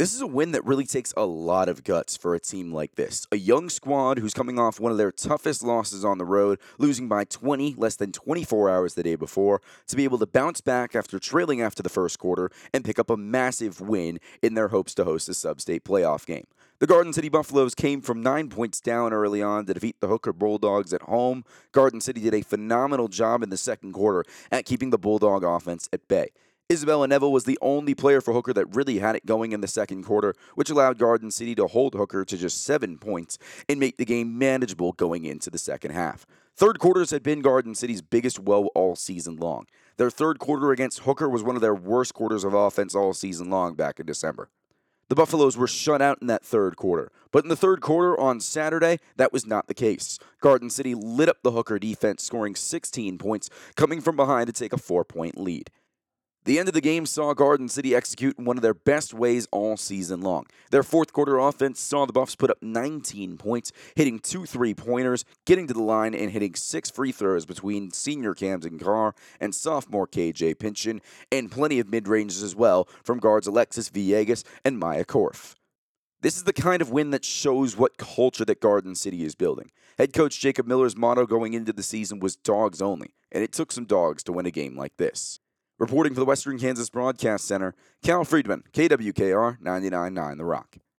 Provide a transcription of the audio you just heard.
This is a win that really takes a lot of guts for a team like this. A young squad who's coming off one of their toughest losses on the road, losing by 20 less than 24 hours the day before, to be able to bounce back after trailing after the first quarter and pick up a massive win in their hopes to host a sub-state playoff game. The Garden City Buffaloes came from 9 points down early on to defeat the Hooker Bulldogs at home. Garden City did a phenomenal job in the second quarter at keeping the Bulldog offense at bay. Isabella Neville was the only player for Hooker that really had it going in the second quarter, which allowed Garden City to hold Hooker to just 7 points and make the game manageable going into the second half. Third quarters had been Garden City's biggest woe all season long. Their third quarter against Hooker was one of their worst quarters of offense all season long back in December. The Buffaloes were shut out in that third quarter, but in the third quarter on Saturday, that was not the case. Garden City lit up the Hooker defense, scoring 16 points, coming from behind to take a 4-point lead. The end of the game saw Garden City execute in one of their best ways all season long. Their fourth quarter offense saw the Buffs put up 19 points, hitting 2 3-pointers, getting to the line, and hitting 6 free throws between senior Camden Carr and sophomore KJ Pinchin, and plenty of mid-ranges as well from guards Alexis Villegas and Maya Korf. This is the kind of win that shows what culture that Garden City is building. Head coach Jacob Miller's motto going into the season was dogs only, and it took some dogs to win a game like this. Reporting for the Western Kansas Broadcast Center, Cal Friedman, KWKR 99.9 The Rock.